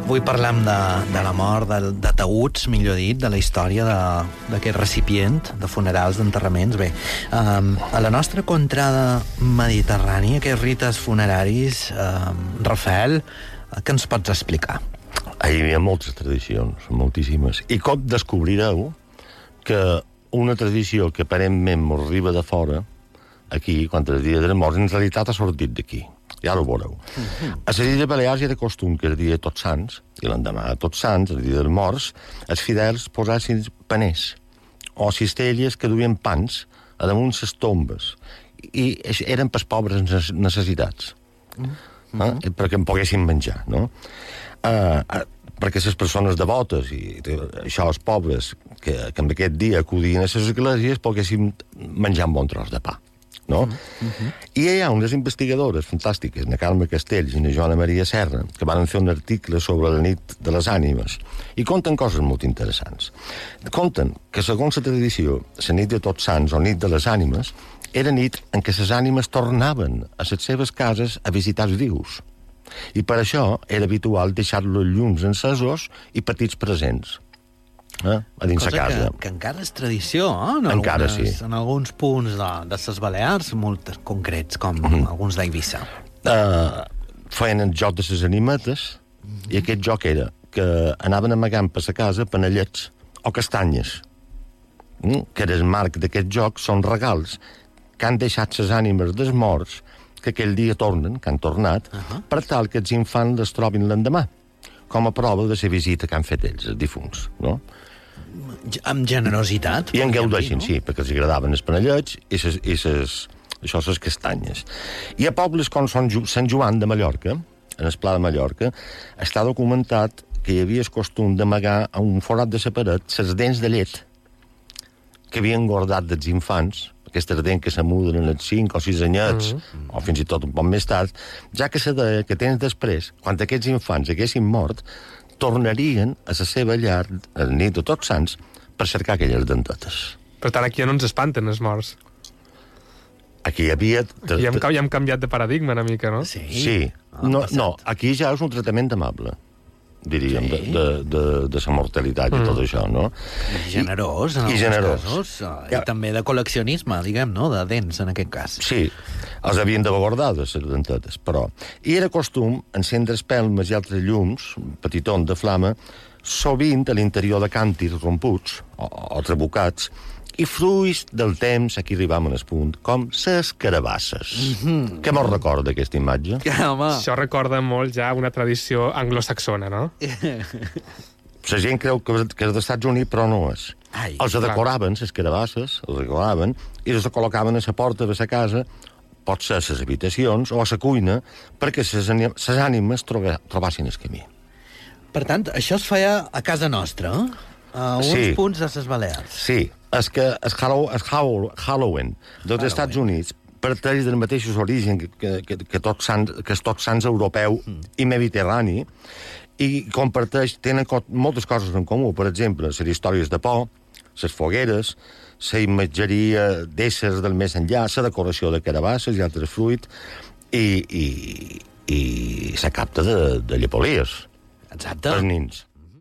Avui parlem de la mort, de taüts, millor dit, de la història d'aquest recipient de funerals, d'enterraments. Bé, a la nostra contrada mediterrània, aquests rites funeraris, Rafael, què ens pots explicar? Hi havia moltes tradicions, moltíssimes. I com descobrireu que una tradició que aparentment mos arriba de fora, aquí, quan el dia dels morts, en realitat ha sortit d'aquí. Ja ho veureu. A les Illes Balears hi era costum que el dia de Tots Sants, i l'endemà de Tots Sants, el dia dels morts, els fidels posassin paners o cistelles que duien pans a damunt les tombes. I eren pels pobres necessitats. Perquè en poguessin menjar, no? Perquè les persones devotes i això, els pobres, que en aquest dia acudien a les esglésies, poguessin menjar un bon tros de pa. No? I hi ha unes investigadores fantàstiques, na Carme Castells i na Joana Maria Serra, que van fer un article sobre la nit de les ànimes i conten coses molt interessants. Conten que, segons la tradició, la nit de Tots Sants o nit de les ànimes era nit en què les ànimes tornaven a les seves cases a visitar els vius. I per això era habitual deixar-los llums encesos i petits presents a dins la casa. Que encara és tradició, encara sí. En alguns punts de les Balears, molt concrets, com alguns d'Eivissa. Feien el joc de les animetes, i aquest joc era que anaven amagant per la casa panellets o castanyes, que era el marc d'aquest joc, són regals que han deixat les ànimes dels morts, que aquell dia tornen, que han tornat, per tal que els infants les trobin l'endemà, com a prova de la visita que han fet ells, els difunts, no? Amb generositat. I en gaudeixin, no? Sí, perquè els agradaven els panellets i les castanyes. I a pobles com Sant Joan de Mallorca, en el Pla de Mallorca, està documentat que hi havia el costum d'amagar a un forat de la paret les dents de llet que havien guardat dels infants, aquestes dents que s'amuden en els 5 o 6 anyets, o fins i tot un poc més tard, ja que se deia que temps després, quan aquests infants haguessin mort, tornarien a la seva llar a la nit de Tots Sants per cercar aquelles dentetes. Per tant, aquí ja no ens espanten els morts. Aquí hi havia... Ja hem canviat de paradigma una mica, no? Sí. No, aquí ja és un tractament amable, diríem, de la mortalitat i tot això, no? I generós, en alguns casos. I també de col·leccionisme, diguem, no? De dents, en aquest cas. Sí, els havien d'haver guardades, les dentetes, però... I era costum encendre espelmes i altres llums, un petiton de flama, sovint a l'interior de càntirs romputs o trabucats, i fruits del temps, aquí arribam al punt, com ses carabasses. Què mos recorda aquesta imatge? Això recorda molt ja una tradició anglosaxona, no? La gent creu que és dels Estats Units, però no és. Els decoraven, les carabasses, els decoraven, i les col·locaven a la porta de la casa, pot ser a les habitacions o a la cuina, perquè les ànimes trobassin el camí. Per tant, això es feia a casa nostra, a uns punts de les Balears. Sí, és que el Halloween dels Estats Units parteix dels mateixos orígens que Tots Sants europeu i mediterrani, i tenen moltes coses en comú. Per exemple, les històries de por, les fogueres, la imatgeria d'éssers del més enllà, la decoració de carabasses i altres fruits, i la capta de llepolies. Exacte. Per nins.